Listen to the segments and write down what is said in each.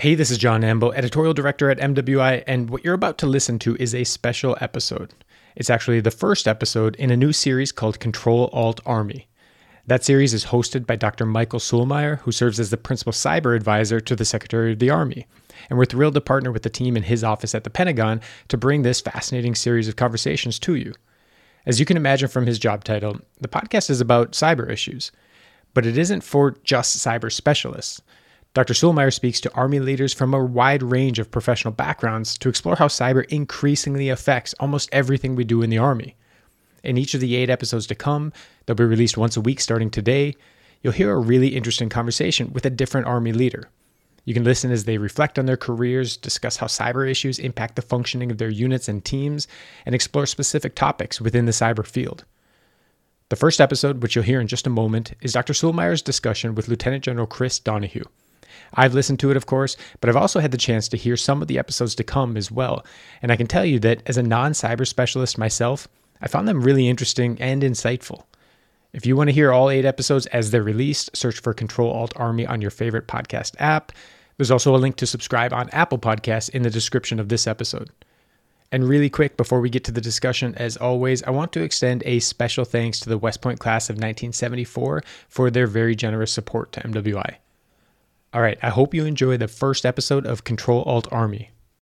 Hey, this is John Amble, editorial director at MWI, and what you're about to listen to is a special episode. It's actually the first episode in a new series called Control-Alt-Army. That series is hosted by Dr. Michael Sulmeyer, who serves as the principal cyber advisor to the Secretary of the Army. And we're thrilled to partner with the team in his office at the Pentagon to bring this fascinating series of conversations to you. As you can imagine from his job title, the podcast is about cyber issues, but it isn't for just cyber specialists. Dr. Sulmeyer speaks to Army leaders from a wide range of professional backgrounds to explore how cyber increasingly affects almost everything we do in the Army. In each of the 8 episodes to come, they'll be released once a week starting today, you'll hear a really interesting conversation with a different Army leader. You can listen as they reflect on their careers, discuss how cyber issues impact the functioning of their units and teams, and explore specific topics within the cyber field. The first episode, which you'll hear in just a moment, is Dr. Sulmeyer's discussion with Lieutenant General Chris Donahue. I've listened to it, of course, but I've also had the chance to hear some of the episodes to come as well. And I can tell you that as a non-cyber specialist myself, I found them really interesting and insightful. If you want to hear all 8 episodes as they're released, search for Control-Alt-Army on your favorite podcast app. There's also a link to subscribe on Apple Podcasts in the description of this episode. And really quick, before we get to the discussion, as always, I want to extend a special thanks to the West Point class of 1974 for their very generous support to MWI. All right, I hope you enjoy the first episode of Control-Alt-Army.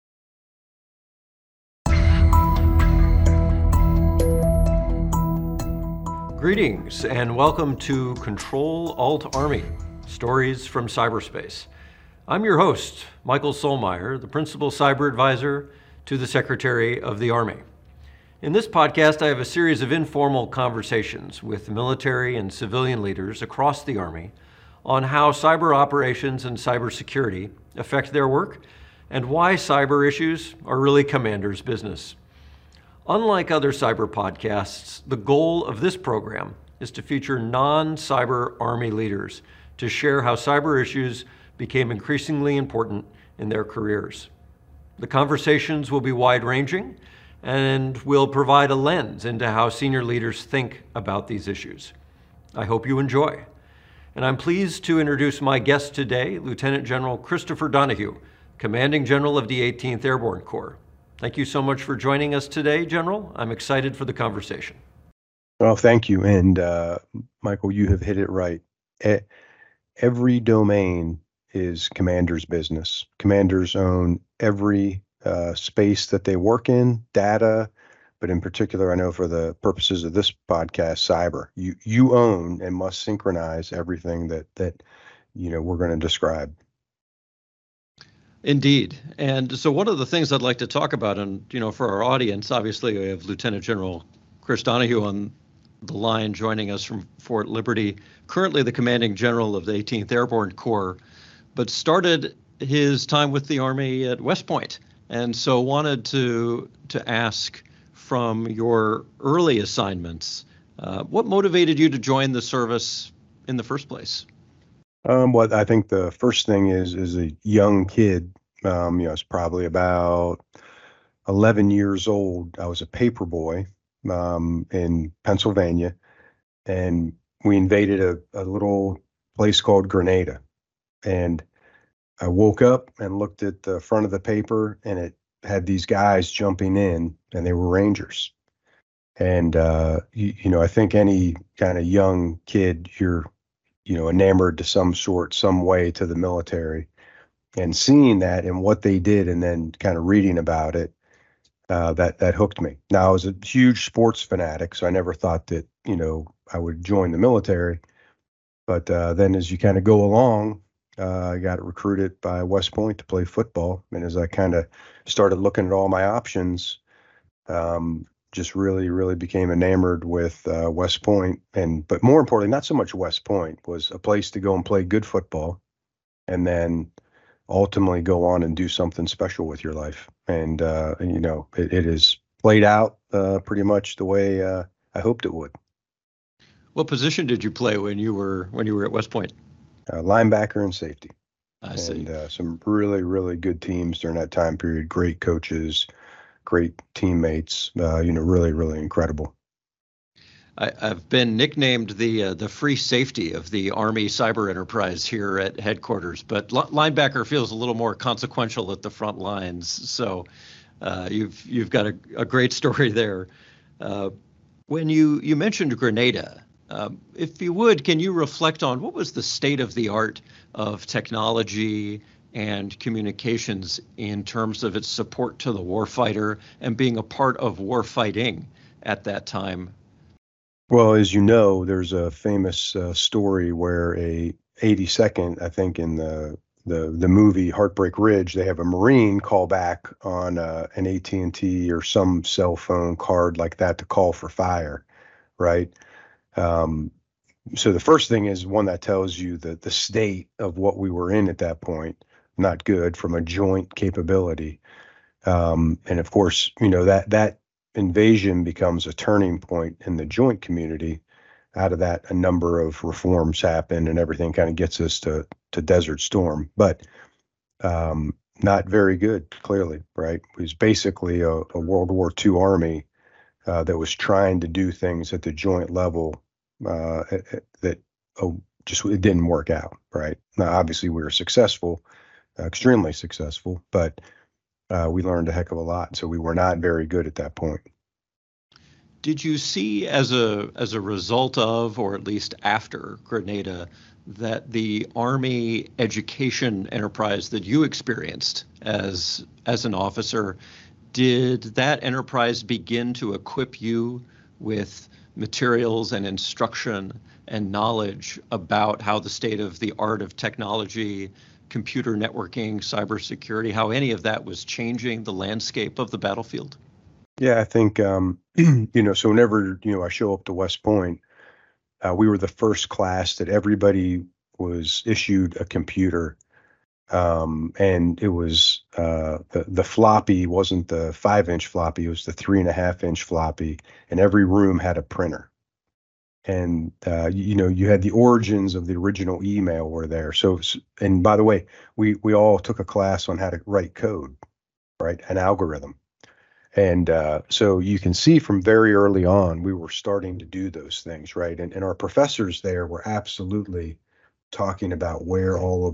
Greetings and welcome to Control-Alt-Army, Stories from Cyberspace. I'm your host, Michael Sulmeyer, the Principal Cyber Advisor to the Secretary of the Army. In this podcast, I have a series of informal conversations with military and civilian leaders across the Army on how cyber operations and cybersecurity affect their work and why cyber issues are really commanders' business. Unlike other cyber podcasts, the goal of this program is to feature non-cyber Army leaders to share how cyber issues became increasingly important in their careers. The conversations will be wide-ranging and will provide a lens into how senior leaders think about these issues. I hope you enjoy. And I'm pleased to introduce my guest today, Lieutenant General Christopher Donahue, Commanding General of the 18th Airborne Corps. Thank you so much for joining us today, General. I'm excited for the conversation. Well, thank you. And Michael, you have hit it right. Every domain is commander's business. Commanders own every space that they work in, data, but in particular, I know for the purposes of this podcast, cyber. You own and must synchronize everything that we're going to describe. Indeed. And so one of the things I'd like to talk about, and for our audience, obviously we have Lieutenant General Chris Donahue on the line joining us from Fort Liberty, currently the Commanding General of the 18th Airborne Corps, but started his time with the Army at West Point. And so wanted to ask, from your early assignments, what motivated you to join the service in the first place? Well, I think the first thing is a young kid. I was probably about 11 years old. I was a paper boy in Pennsylvania, and we invaded a little place called Grenada. And I woke up and looked at the front of the paper, and it had these guys jumping in, and they were Rangers. And, I think any kind of young kid, you're, enamored to some way to the military, and seeing that and what they did and then kind of reading about it, that hooked me. Now, I was a huge sports fanatic, so I never thought that, I would join the military. But then as you kind of go along, I got recruited by West Point to play football. And as I kind of started looking at all my options, just really, really became enamored with West Point. But more importantly, not so much West Point, was a place to go and play good football and then ultimately go on and do something special with your life. And it has played out pretty much the way I hoped it would. What position did you play when you were at West Point? Linebacker and safety. I see. And some really, really good teams during that time period. Great coaches, great teammates. Really, really incredible. I've been nicknamed the free safety of the Army cyber enterprise here at headquarters, but linebacker feels a little more consequential at the front lines. So you've got a great story there. When you mentioned Grenada, if you would, can you reflect on what was the state of the art of technology and communications in terms of its support to the warfighter and being a part of warfighting at that time? Well, as you know, there's a famous story where a 82nd, I think in the movie Heartbreak Ridge, they have a Marine call back on an AT&T or some cell phone card like that to call for fire, right? Um, so the first thing is one that tells you that the state of what we were in at that point, not good from a joint capability. And of course, that invasion becomes a turning point in the joint community. Out of that, a number of reforms happen, and everything kind of gets us to Desert Storm, but not very good. Clearly, right? It was basically a World War II army that was trying to do things at the joint level that just it didn't work out. Right now, obviously, we were successful, extremely successful, but we learned a heck of a lot. So we were not very good at that point. Did you see as a result of, or at least after Grenada, that the Army education enterprise that you experienced as an officer, did that enterprise begin to equip you with materials and instruction and knowledge about how the state of the art of technology, computer networking, cybersecurity, how any of that was changing the landscape of the battlefield? Yeah, I think so whenever I show up to West Point, we were the first class that everybody was issued a computer, and it was the floppy wasn't the 5-inch floppy, it was the 3.5-inch floppy, and every room had a printer. And you had the origins of the original email were there. So, and by the way, we all took a class on how to write code, right, an algorithm. And so you can see from very early on, we were starting to do those things, right? And our professors there were absolutely talking about where all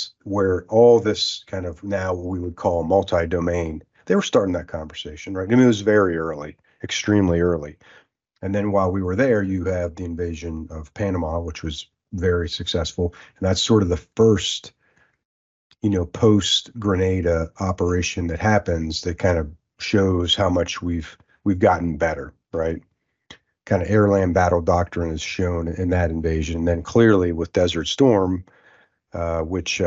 this kind of now what we would call multi-domain, they were starting that conversation, right? I mean, it was very early, extremely early. And then while we were there, you have the invasion of Panama, which was very successful. And that's sort of the first, post Grenada operation that happens that kind of shows how much we've gotten better, right? Kind of air land battle doctrine is shown in that invasion. And then clearly with Desert Storm, which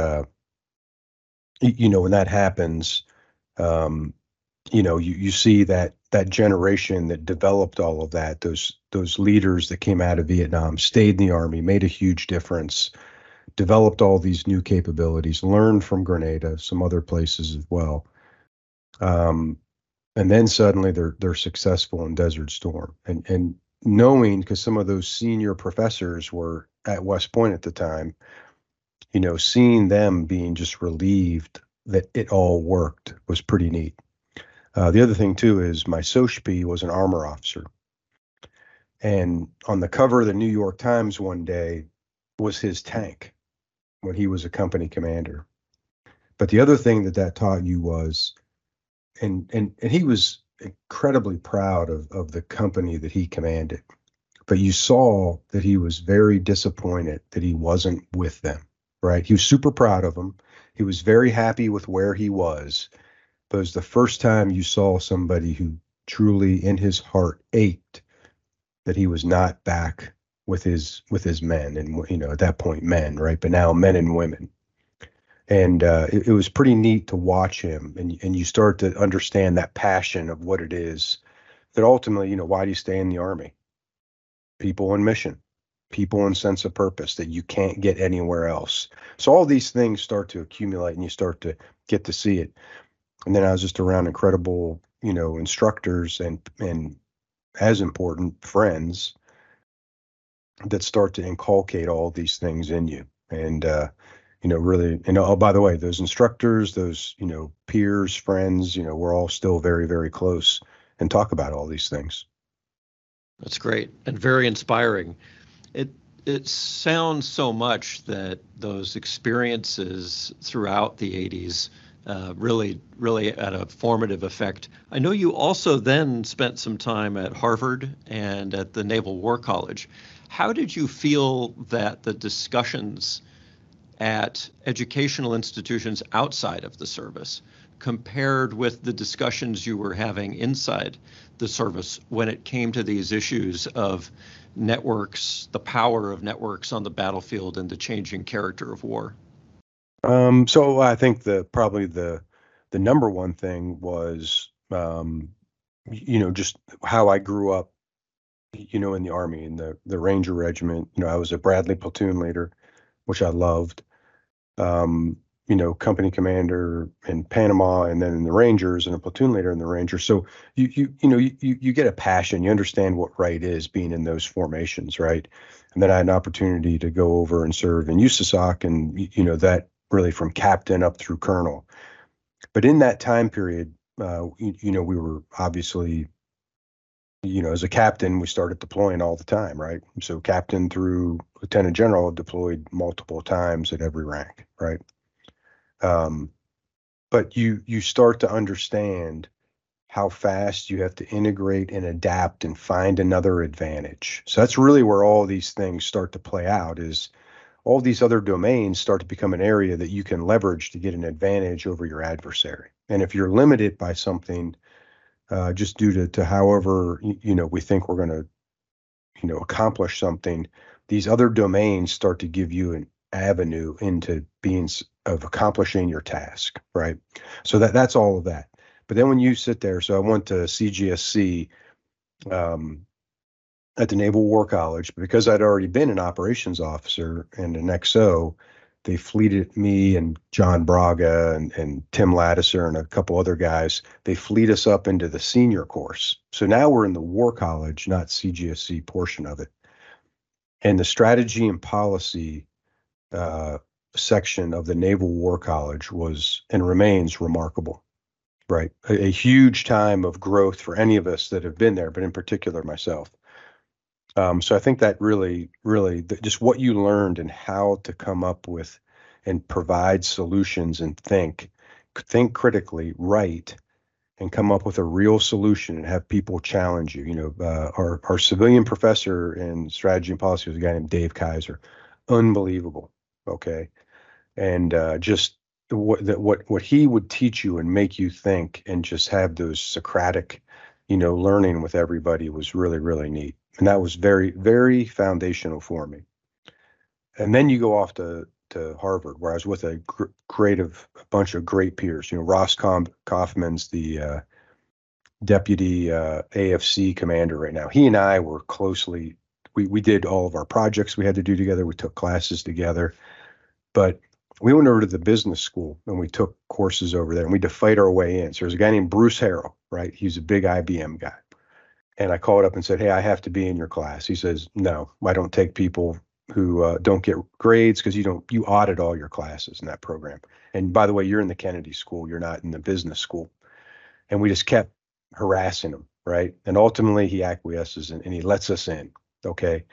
when that happens, you see that generation that developed all of that, those leaders that came out of Vietnam, stayed in the Army, made a huge difference, developed all these new capabilities, learned from Grenada, some other places as well. And then suddenly they're successful in Desert Storm, and knowing, because some of those senior professors were at West Point at the time, seeing them being just relieved that it all worked was pretty neat. The other thing too is my SOSP was an armor officer, and on the cover of the New York Times one day was his tank when he was a company commander. But the other thing that taught you was, and he was incredibly proud of the company that he commanded, but you saw that he was very disappointed that he wasn't with them, right? He was super proud of them. He was very happy with where he was, but it was the first time you saw somebody who truly in his heart ached that he was not back with his men, and at that point men, right? But now men and women. And it was pretty neat to watch him, and you start to understand that passion of what it is that ultimately, why do you stay in the Army? People and mission, people and sense of purpose that you can't get anywhere else. So all these things start to accumulate, and you start to get to see it. And then I was just around incredible, instructors and as important friends that start to inculcate all these things in you. And really, oh, by the way, those instructors, those, peers, friends, we're all still very, very close and talk about all these things. That's great and very inspiring. It it sounds so much that those experiences throughout the 80s really had a formative effect. I know you also then spent some time at Harvard and at the Naval War College. How did you feel that the discussions at educational institutions outside of the service compared with the discussions you were having inside the service when it came to these issues of networks, the power of networks on the battlefield, and the changing character of war? So I think probably the number one thing was just how I grew up, in the Army, in the Ranger Regiment. I was a Bradley platoon leader, which I loved. Company commander in Panama, and then in the Rangers, and a platoon leader in the Rangers. So you get a passion. You understand what right is being in those formations, right? And then I had an opportunity to go over and serve in USASOC, and that really from captain up through colonel. But in that time period, we were obviously, as a captain, we started deploying all the time, right? So captain through lieutenant general deployed multiple times at every rank, right? But you start to understand how fast you have to integrate and adapt and find another advantage. So that's really where all these things start to play out, is all these other domains start to become an area that you can leverage to get an advantage over your adversary. And if you're limited by something, just due to however, we think we're going to, accomplish something, these other domains start to give you an avenue into of accomplishing your task, right? So that's all of that. But then when you sit there, so I went to CGSC at the Naval War College, because I'd already been an operations officer and an XO. They fleeted me and John Braga and Tim Lattiser and a couple other guys. They fleet us up into the senior course. So now we're in the War College, not CGSC portion of it. And the strategy and policy section of the Naval War College was and remains remarkable, right? A huge time of growth for any of us that have been there, but in particular myself. So I think that really, just what you learned and how to come up with and provide solutions and think critically, write, and come up with a real solution and have people challenge you. Our civilian professor in strategy and policy was a guy named Dave Kaiser. Unbelievable. Okay. And just what he would teach you and make you think and just have those Socratic, learning with everybody was really, really neat. And that was very, very foundational for me. And then you go off to Harvard, where I was with a bunch of great peers. Ross Kaufman's the deputy AFC commander right now. He and I were closely, we did all of our projects we had to do together. We took classes together. But we went over to the business school and we took courses over there, and we had to fight our way in. So there's a guy named Bruce Harrell, right? He's a big IBM guy. And I called up and said, hey, I have to be in your class. He says, no, I don't take people who don't get grades, because you audit all your classes in that program. And by the way, you're in the Kennedy School, you're not in the business school. And we just kept harassing him, right? And ultimately he acquiesces and he lets us in, okay?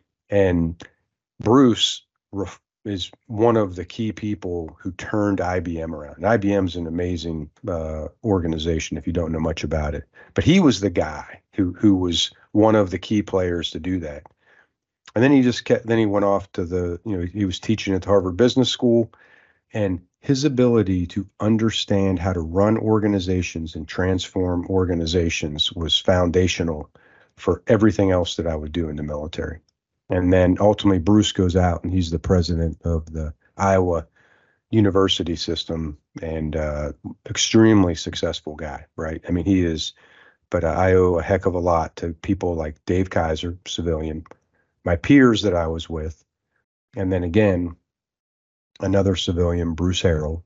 And Bruce is one of the key people who turned IBM around. And IBM's an amazing organization if you don't know much about it. But he was the guy who was one of the key players to do that. And then he went off to he was teaching at the Harvard Business School, and his ability to understand how to run organizations and transform organizations was foundational for everything else that I would do in the military. And then ultimately Bruce goes out and he's the president of the Iowa university system, and extremely successful guy, right? I mean, he is, but I owe a heck of a lot to people like Dave Kaiser, civilian, my peers that I was with, and then again, another civilian, Bruce Harrell,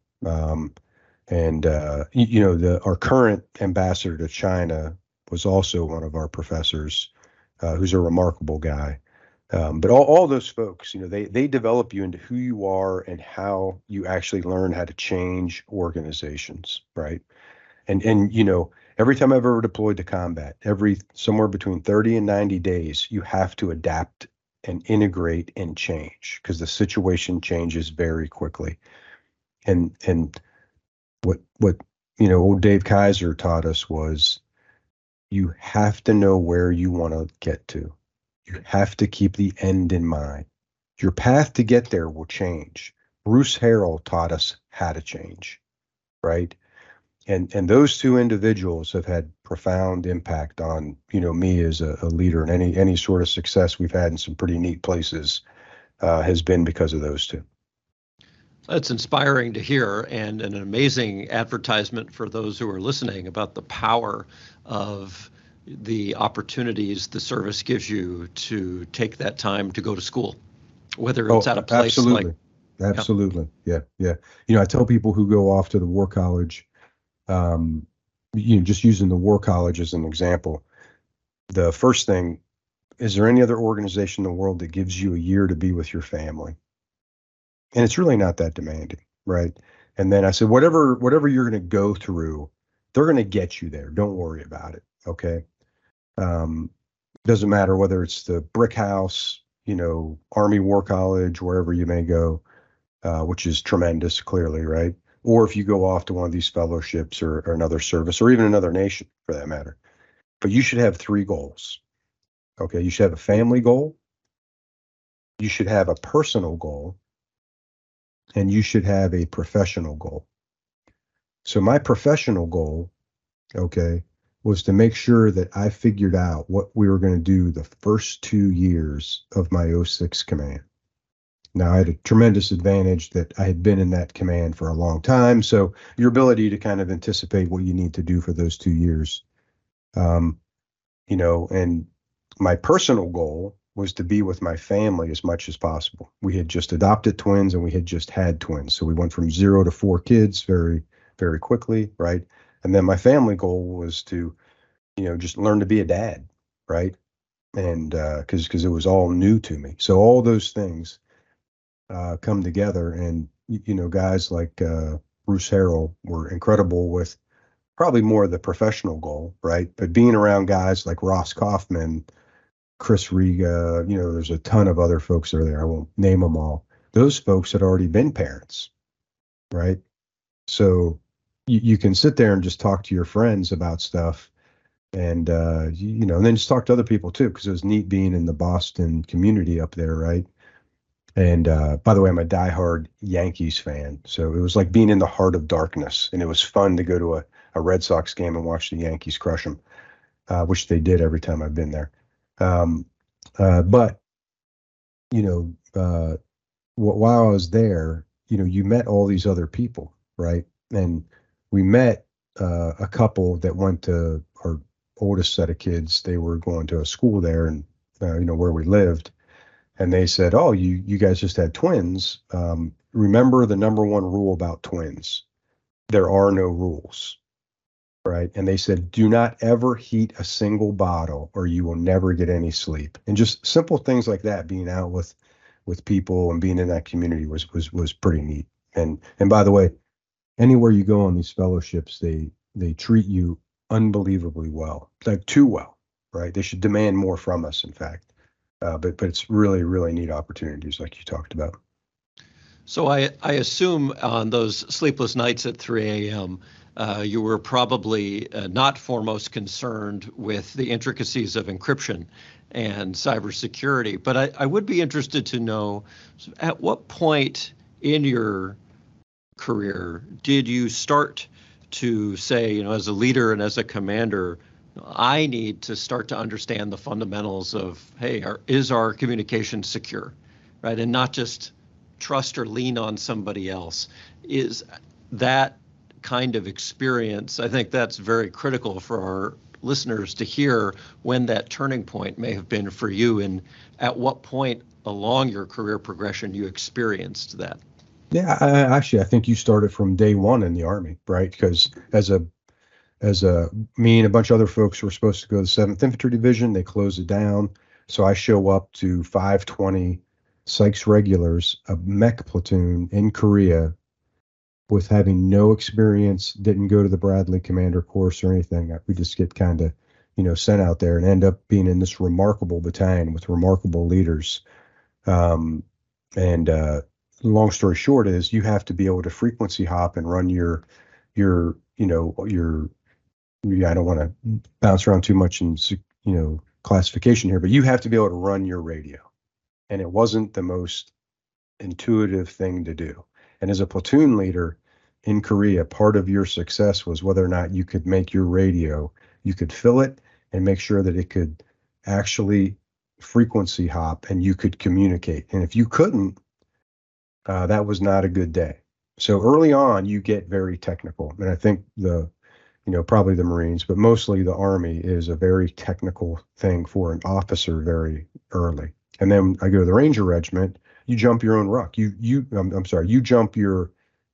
and our current ambassador to China was also one of our professors, who's a remarkable guy. But all those folks, they develop you into who you are and how you actually learn how to change organizations, right? And Every time I've ever deployed to combat, somewhere between 30 and 90 days, you have to adapt and integrate and change because the situation changes very quickly. And what old Dave Kaiser taught us was you have to know where you want to get to. You have to keep the end in mind. Your path to get there will change. Bruce Harrell taught us how to change, right? And those two individuals have had profound impact on me as a leader, and any sort of success we've had in some pretty neat places has been because of those two. That's inspiring to hear, and an amazing advertisement for those who are listening about the power of the opportunities the service gives you to take that time to go to school, whether it's at a place absolutely. Yeah. I tell people who go off to the War College, just using the War College as an example, the first thing, is there any other organization in the world that gives you a year to be with your family? And it's really not that demanding, right? And then I said, whatever you're going to go through, they're going to get you there. Don't worry about it. Okay. Doesn't matter whether it's the brick house, Army War College, wherever you may go, which is tremendous, clearly, right? Or if you go off to one of these fellowships or another service, or even another nation for that matter. But you should have 3 goals. Okay. You should have a family goal. You should have a personal goal. And you should have a professional goal. So my professional goal, okay, was to make sure that I figured out what we were going to do the first 2 years of my 06 command. Now, I had a tremendous advantage that I had been in that command for a long time. So your ability to kind of anticipate what you need to do for those 2 years, and my personal goal was to be with my family as much as possible. We had just adopted twins and we had just had twins. So we went from 0 to 4 kids very, very quickly, right? And then my family goal was to, just learn to be a dad, right? And because it was all new to me. So all those things come together, and, guys like Bruce Harrell were incredible with probably more the professional goal, right? But being around guys like Ross Kaufman, Chris Riga, there's a ton of other folks that are there. I won't name them all. Those folks had already been parents, right? So you can sit there and just talk to your friends about stuff, and and then just talk to other people too, because it was neat being in the Boston community up there, right? And by the way, I'm a diehard Yankees fan, so it was like being in the heart of darkness, and it was fun to go to a Red Sox game and watch the Yankees crush them, which they did every time I've been there. But while I was there, you met all these other people, right? And we met a couple that went to our oldest set of kids. They were going to a school there, and where we lived, and they said, "Oh, you guys just had twins. Remember the number one rule about twins: there are no rules." Right. And they said, do not ever heat a single bottle or you will never get any sleep. And just simple things like that, being out with people and being in that community was pretty neat. And by the way, anywhere you go on these fellowships, they treat you unbelievably well, like too well, right? They should demand more from us, in fact. But it's really, really neat opportunities like you talked about. So I assume on those sleepless nights at 3 a.m., you were probably not foremost concerned with the intricacies of encryption and cybersecurity. But I would be interested to know, at what point in your career did you start to say, as a leader and as a commander, I need to start to understand the fundamentals of, hey, is our communication secure, right? And not just trust or lean on somebody else. Is that kind of experience, I think that's very critical for our listeners to hear when that turning point may have been for you, and at what point along your career progression you experienced that. Yeah, I think you started from day one in the Army, right? Because as me and a bunch of other folks were supposed to go to the 7th Infantry Division, they closed it down. So I show up to 520 Sykes Regulars, a mech platoon in Korea, with having no experience, didn't go to the Bradley Commander course or anything. We just get kind of, sent out there and end up being in this remarkable battalion with remarkable leaders. And long story short is you have to be able to frequency hop and run your, I don't want to bounce around too much in, classification here, but you have to be able to run your radio. And it wasn't the most intuitive thing to do. And as a platoon leader in Korea, part of your success was whether or not you could make your radio, you could fill it and make sure that it could actually frequency hop and you could communicate. And if you couldn't, that was not a good day. So early on, you get very technical. And I think probably the Marines, but mostly the Army is a very technical thing for an officer very early. And then I go to the Ranger Regiment, you jump your own ruck. You jump your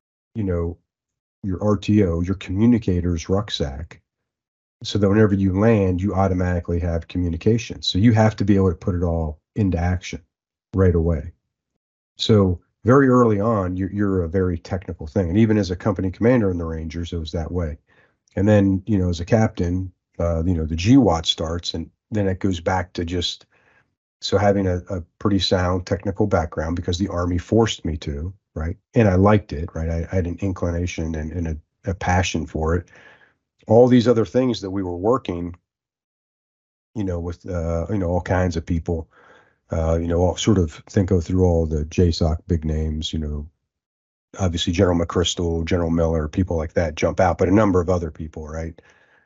RTO, your communicator's rucksack, so that whenever you land, you automatically have communication. So you have to be able to put it all into action right away. So very early on, you're a very technical thing. And even as a company commander in the Rangers, it was that way. And then, as a captain, the GWAT starts, and then it goes back to just, so having a pretty sound technical background because the Army forced me to, right? And I liked it, right? I had an inclination and a passion for it. All these other things that we were working, with, all kinds of people, all sort of go through all the JSOC big names, obviously General McChrystal, General Miller, people like that jump out, but a number of other people, right?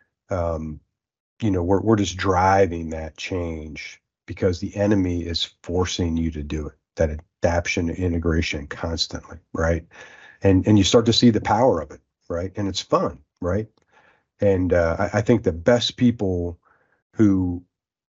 We're just driving that change because the enemy is forcing you to do it, that adaptation, integration constantly, right? And you start to see the power of it, right? And it's fun, right? And I think the best people who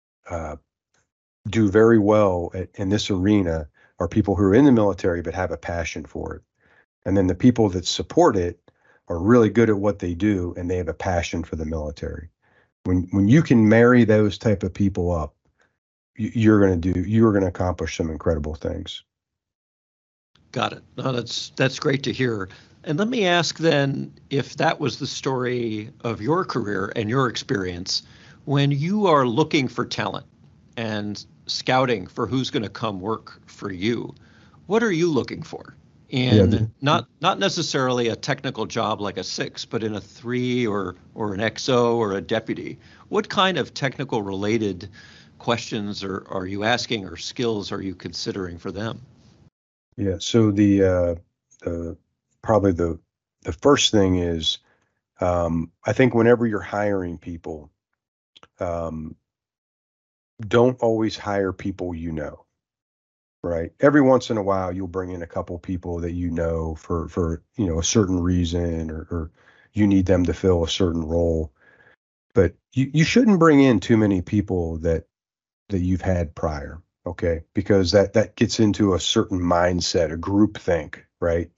do very well in this arena are people who are in the military but have a passion for it. And then the people that support it are really good at what they do and they have a passion for the military. When you can marry those type of people up, you're going to accomplish some incredible things. Got it. No, that's great to hear. And let me ask then, if that was the story of your career and your experience, when you are looking for talent and scouting for who's going to come work for you, what are you looking for? In not necessarily a technical job like a 6, but in a 3 or an XO or a deputy. What kind of technical related questions are you asking or skills are you considering for them? Yeah, so the probably the first thing is I think whenever you're hiring people, don't always hire people right? Every once in a while, you'll bring in a couple people that for a certain reason, or you need them to fill a certain role. But you shouldn't bring in too many people that you've had prior, okay? Because that gets into a certain mindset, a group think, right?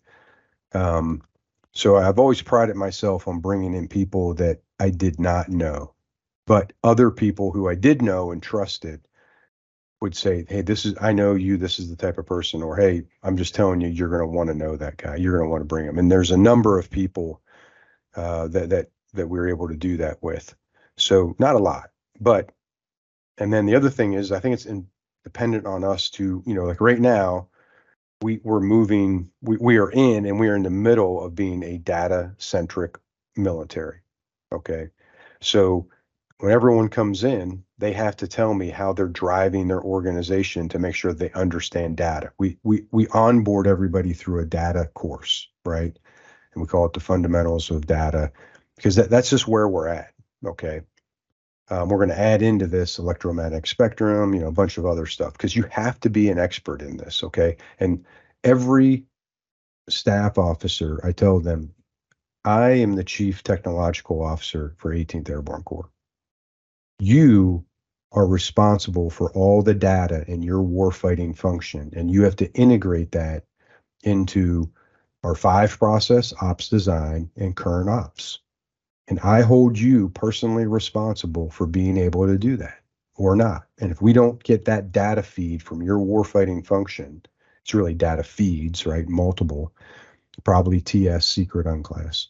So I've always prided myself on bringing in people that I did not know, but other people who I did know and trusted would say, hey, I know you, this is the type of person, or, hey, I'm just telling you, you're going to want to know that guy. You're going to want to bring him. And there's a number of people that we're able to do that with. So not a lot, and then the other thing is, I think it's dependent on us to, like right now, we're moving, we are in the middle of being a data centric military. Okay. So when everyone comes in, they have to tell me how they're driving their organization to make sure they understand data. We onboard everybody through a data course, right? And we call it the fundamentals of data, because that's just where we're at. Okay. We're going to add into this electromagnetic spectrum, a bunch of other stuff, because you have to be an expert in this. Okay. And every staff officer, I tell them, I am the chief technological officer for 18th Airborne Corps. You are responsible for all the data in your warfighting function, and you have to integrate that into our 5 process, ops design, and current ops. And I hold you personally responsible for being able to do that or not. And if we don't get that data feed from your warfighting function, it's really data feeds, right? Multiple. probably TS, secret unclass.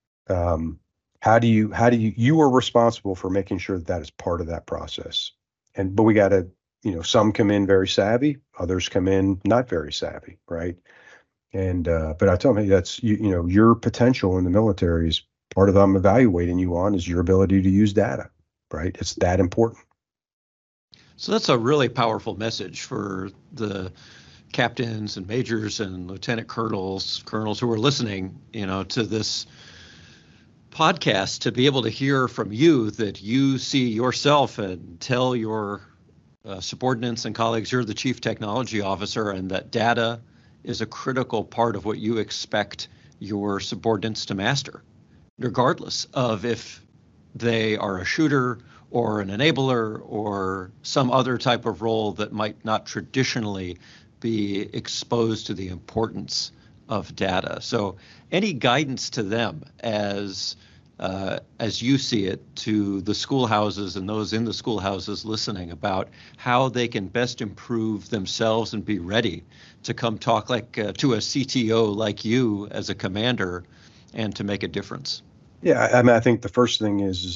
You are responsible for making sure that is part of that process. But we got to, some come in very savvy, others come in not very savvy, right? But I tell me that's, your potential in the military is part of what I'm evaluating you on is your ability to use data, right? It's that important. So that's a really powerful message for the captains and majors and lieutenant colonels who are listening, to this podcast, to be able to hear from you that you see yourself and tell your subordinates and colleagues you're the chief technology officer and that data is a critical part of what you expect your subordinates to master, regardless of if they are a shooter or an enabler or some other type of role that might not traditionally be exposed to the importance of data. So any guidance to them as you see it, to the schoolhouses and those in the schoolhouses listening about how they can best improve themselves and be ready to come talk to a CTO like you as a commander and to make a difference? Yeah, I mean, I think the first thing is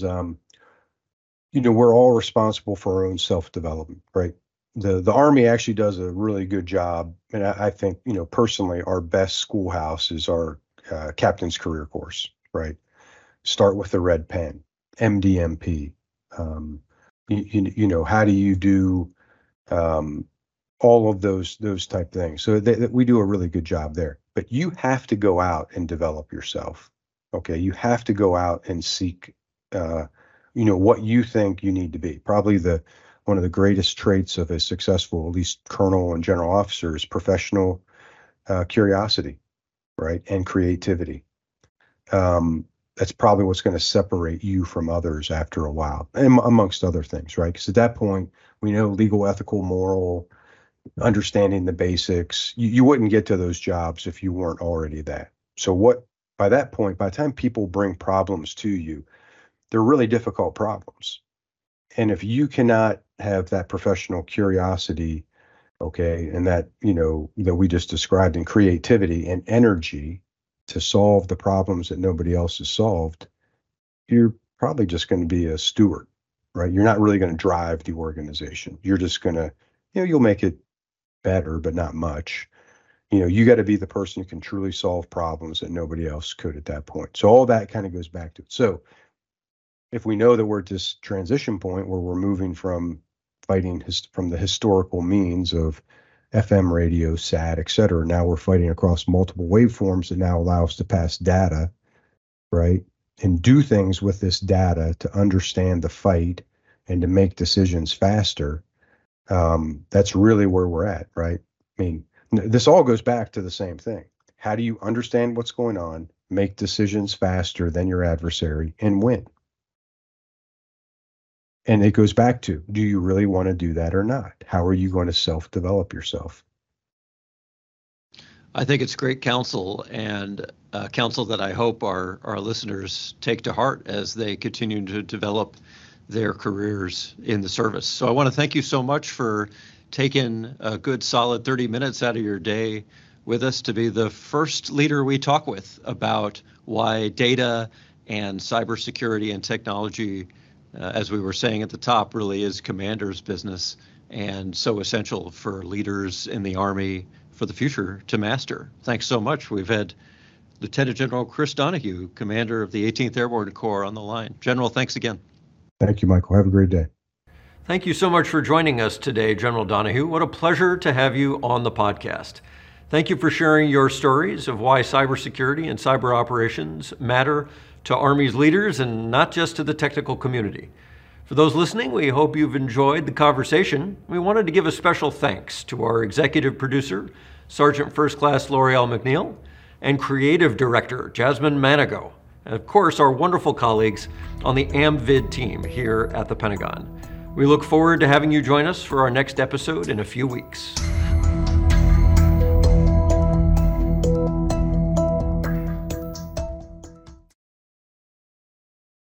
we're all responsible for our own self-development, right? The Army actually does a really good job. And I think, personally, our best schoolhouse is our Captain's Career Course, right? Start with the red pen, MDMP. How do you do all of those type things? So we do a really good job there. But you have to go out and develop yourself. Okay, you have to go out and seek, what you think you need to be. Probably one of the greatest traits of a successful, at least colonel and general officer, is professional curiosity, right, and creativity. That's probably what's going to separate you from others after a while, and amongst other things, right? Because at that point, we know legal, ethical, moral, understanding the basics. You wouldn't get to those jobs if you weren't already that. So by that point, by the time people bring problems to you, they're really difficult problems. And if you cannot have that professional curiosity, okay, and that, that we just described, in creativity and energy to solve the problems that nobody else has solved, you're probably just going to be a steward, right? You're not really going to drive the organization. You're just going to, you'll make it better, but not much. You got to be the person who can truly solve problems that nobody else could at that point. So all that kind of goes back to it. So if we know that we're at this transition point where we're moving from fighting from the historical means of FM radio, SAT, et cetera, now we're fighting across multiple waveforms that now allow us to pass data, right? And do things with this data to understand the fight and to make decisions faster. That's really where we're at, right? I mean, this all goes back to the same thing. How do you understand what's going on, make decisions faster than your adversary, and win? And it goes back to, do you really want to do that or not? How are you going to self-develop yourself? I think it's great counsel, and counsel that I hope our listeners take to heart as they continue to develop their careers in the service. So I want to thank you so much for taking a good solid 30 minutes out of your day with us to be the first leader we talk with about why data and cybersecurity and technology, as we were saying at the top, really is commander's business and so essential for leaders in the Army for the future to master. Thanks so much. We've had Lieutenant General Chris Donahue, commander of the 18th Airborne Corps, on the line. General, thanks again. Thank you, Michael. Have a great day. Thank you so much for joining us today, General Donahue. What a pleasure to have you on the podcast. Thank you for sharing your stories of why cybersecurity and cyber operations matter to Army's leaders and not just to the technical community. For those listening, we hope you've enjoyed the conversation. We wanted to give a special thanks to our executive producer, Sergeant First Class L'Oreal McNeil, and creative director, Jasmine Manigo, and of course, our wonderful colleagues on the AMVID team here at the Pentagon. We look forward to having you join us for our next episode in a few weeks.